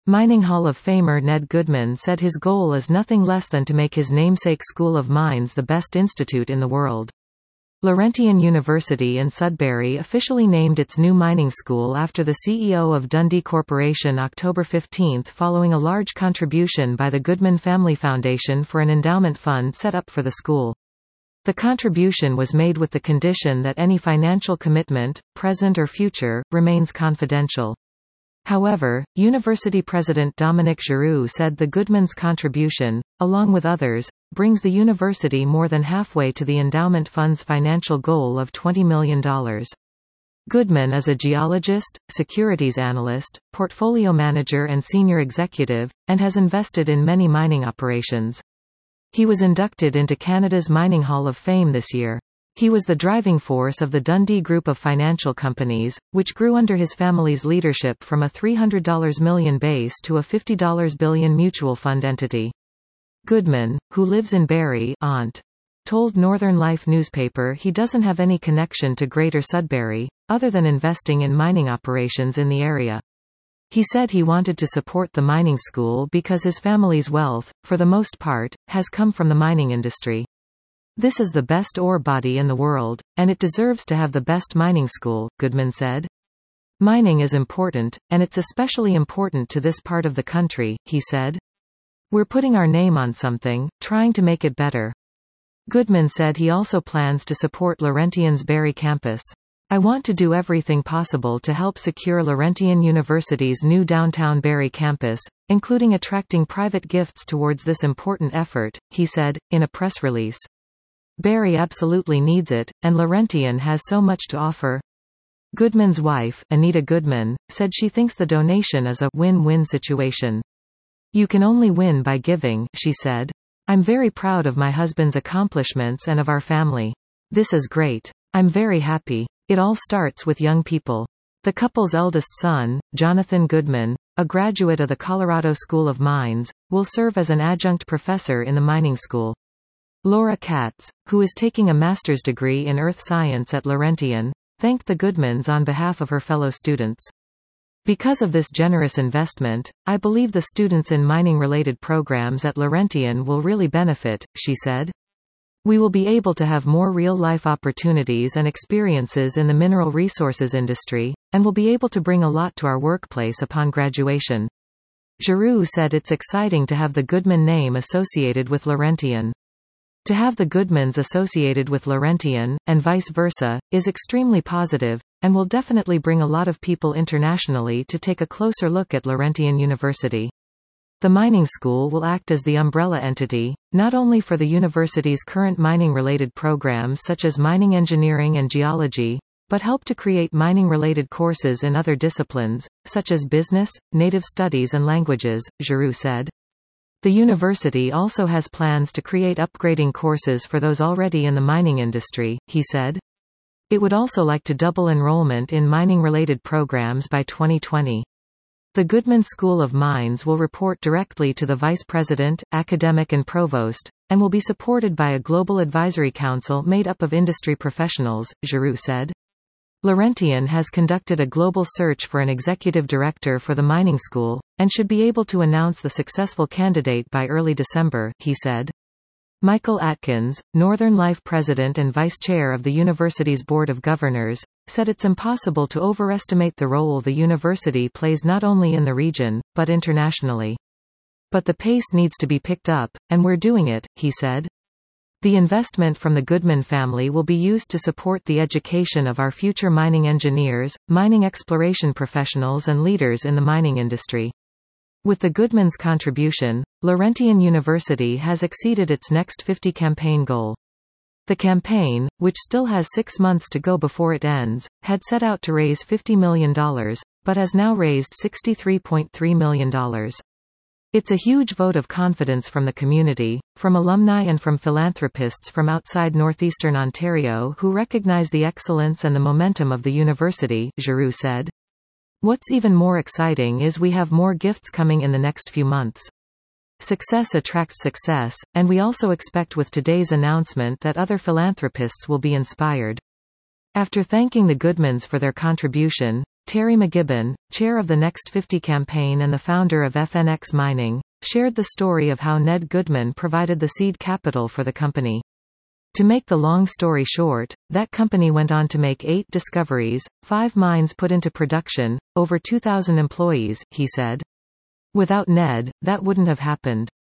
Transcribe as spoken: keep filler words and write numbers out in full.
Mining Hall of Famer Ned Goodman said his goal is nothing less than to make his namesake School of Mines the best institute in the world. Laurentian University in Sudbury officially named its new mining school after the C E O of Dundee Corporation October fifteenth following a large contribution by the Goodman Family Foundation for an endowment fund set up for the school. The contribution was made with the condition that any financial commitment, present or future, remains confidential. However, University President Dominique Giroux said the Goodman's contribution, along with others, brings the university more than halfway to the endowment fund's financial goal of twenty million dollars. Goodman is a geologist, securities analyst, portfolio manager and senior executive, and has invested in many mining operations. He was inducted into Canada's Mining Hall of Fame this year. He was the driving force of the Dundee Group of financial companies, which grew under his family's leadership from a three hundred million dollars base to a fifty billion dollars mutual fund entity. Goodman, who lives in Barrie, Ont, told Northern Life newspaper he doesn't have any connection to Greater Sudbury, other than investing in mining operations in the area. He said he wanted to support the mining school because his family's wealth, for the most part, has come from the mining industry. This is the best ore body in the world, and it deserves to have the best mining school, Goodman said. Mining is important, and it's especially important to this part of the country, he said. We're putting our name on something, trying to make it better. Goodman said he also plans to support Laurentian's Barrie campus. I want to do everything possible to help secure Laurentian University's new downtown Barrie campus, including attracting private gifts towards this important effort, he said, in a press release. Barrie absolutely needs it, and Laurentian has so much to offer. Goodman's wife, Anita Goodman, said she thinks the donation is a win-win situation. You can only win by giving, she said. I'm very proud of my husband's accomplishments and of our family. This is great. I'm very happy. It all starts with young people. The couple's eldest son, Jonathan Goodman, a graduate of the Colorado School of Mines, will serve as an adjunct professor in the mining school. Laura Katz, who is taking a master's degree in earth science at Laurentian, thanked the Goodmans on behalf of her fellow students. Because of this generous investment, I believe the students in mining-related programs at Laurentian will really benefit, she said. We will be able to have more real-life opportunities and experiences in the mineral resources industry, and will be able to bring a lot to our workplace upon graduation. Giroux said it's exciting to have the Goodman name associated with Laurentian. To have the Goodmans associated with Laurentian, and vice versa, is extremely positive, and will definitely bring a lot of people internationally to take a closer look at Laurentian University. The mining school will act as the umbrella entity, not only for the university's current mining-related programs such as mining engineering and geology, but help to create mining-related courses in other disciplines, such as business, native studies and languages, Giroux said. The university also has plans to create upgrading courses for those already in the mining industry, he said. It would also like to double enrollment in mining-related programs by twenty twenty. The Goodman School of Mines will report directly to the Vice President, Academic and Provost, and will be supported by a global advisory council made up of industry professionals, Giroux said. Laurentian has conducted a global search for an executive director for the mining school, and should be able to announce the successful candidate by early December, he said. Michael Atkins, Northern Life president and vice chair of the university's board of governors, said it's impossible to overestimate the role the university plays not only in the region, but internationally. But the pace needs to be picked up, and we're doing it, he said. The investment from the Goodman family will be used to support the education of our future mining engineers, mining exploration professionals and leaders in the mining industry. With the Goodmans' contribution, Laurentian University has exceeded its next fifty campaign goal. The campaign, which still has six months to go before it ends, had set out to raise fifty million dollars, but has now raised sixty-three point three million dollars. It's a huge vote of confidence from the community, from alumni and from philanthropists from outside northeastern Ontario who recognize the excellence and the momentum of the university, Giroux said. What's even more exciting is we have more gifts coming in the next few months. Success attracts success, and we also expect with today's announcement that other philanthropists will be inspired. After thanking the Goodmans for their contribution, Terry McGibbon, chair of the Next fifty campaign and the founder of F N X Mining, shared the story of how Ned Goodman provided the seed capital for the company. To make the long story short, that company went on to make eight discoveries, five mines put into production, over two thousand employees, he said. Without Ned, that wouldn't have happened.